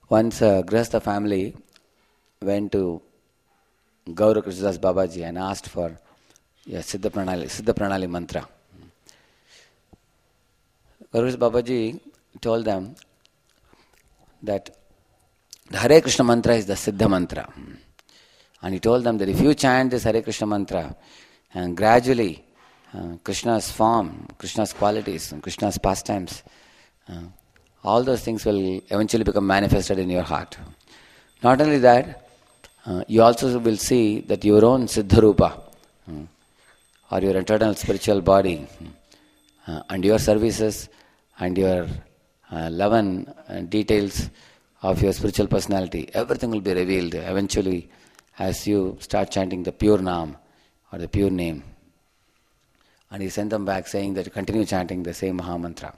Once a Grihastha family went to Gaura Krishnadas Babaji and asked for a Siddha Pranali mantra. Gaura Krishna Babaji told them that the Hare Krishna mantra is the Siddha mantra. And he told them that if you chant this Hare Krishna mantra, and gradually Krishna's form, Krishna's qualities, and Krishna's pastimes, all those things will eventually become manifested in your heart. Not only that, you also will see that your own Siddharupa, or your eternal spiritual body, and your services, and your love and details of your spiritual personality, everything will be revealed eventually as you start chanting the pure Naam or the pure name. And he sent them back saying that continue chanting the same Maha Mantra.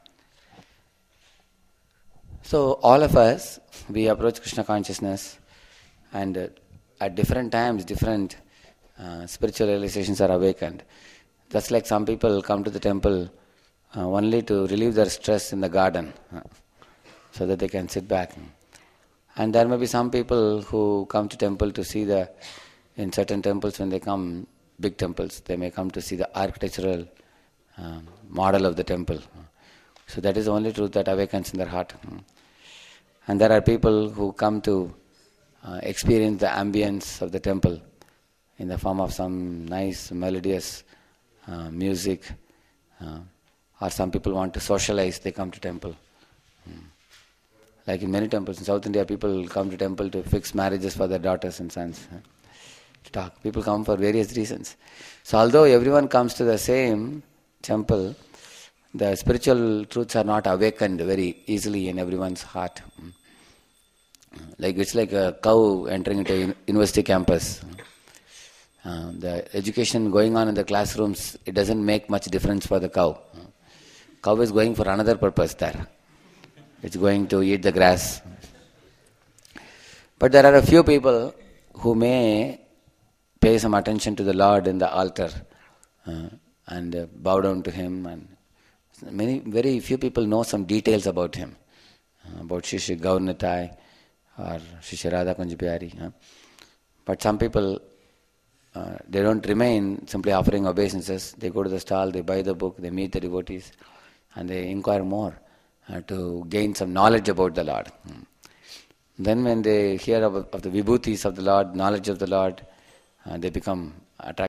So all of us, we approach Krishna consciousness, and at different times, different spiritual realizations are awakened. Just like some people come to the temple only to relieve their stress in the garden, so that they can sit back. And there may be some people who come to temple to see in certain temples when they come, big temples, they may come to see the architectural model of the temple. So that is the only truth that awakens in their heart. And there are people who come to experience the ambience of the temple in the form of some nice melodious music, or some people want to socialize, they come to temple. Like in many temples in South India, people come to temple to fix marriages for their daughters and sons. To talk. People come for various reasons. So although everyone comes to the same temple, the spiritual truths are not awakened very easily in everyone's heart. Like it's like a cow entering into a university campus. The education going on in the classrooms, it doesn't make much difference for the cow. Cow is going for another purpose there. It's going to eat the grass. But there are a few people who may pay some attention to the Lord in the altar and bow down to Him. And very few people know some details about Him, about Shri Shri Gaur Nitai or Shri Shri Radha Kunj Bihari. But some people, they don't remain simply offering obeisances. They go to the stall, they buy the book, they meet the devotees, and they inquire more to gain some knowledge about the Lord. Then when they hear of the vibhutis of the Lord, knowledge of the Lord, they become attracted